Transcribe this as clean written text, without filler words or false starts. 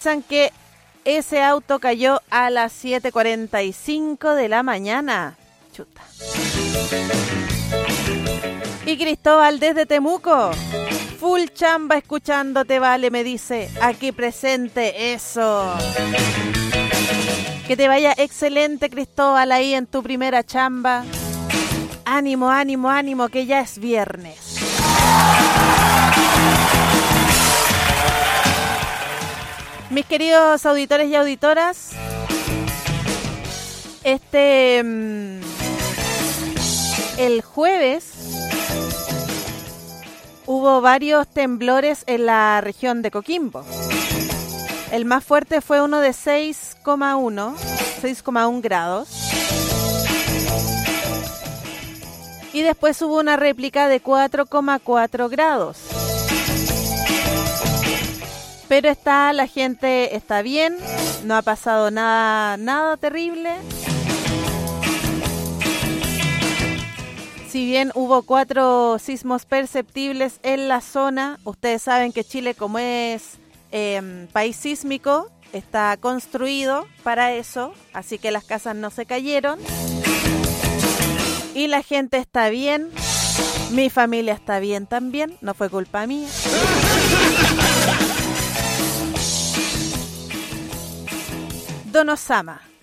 cachan que ese auto cayó a las 7:45 de la mañana. Chuta. Y Cristóbal desde Temuco. Full chamba escuchándote, vale, me dice. Aquí presente, eso. Que te vaya excelente, Cristóbal, ahí en tu primera chamba. Ánimo, ánimo, ánimo, que ya es viernes. Mis queridos auditores y auditoras, el jueves hubo varios temblores en la región de Coquimbo. El más fuerte fue uno de 6,1 grados. Y después hubo una réplica de 4,4 grados. Pero la gente está bien, no ha pasado nada terrible. Si bien hubo 4 sismos perceptibles en la zona, ustedes saben que Chile, como es país sísmico, está construido para eso, así que las casas no se cayeron. Y la gente está bien, mi familia está bien también, no fue culpa mía. Don Osama,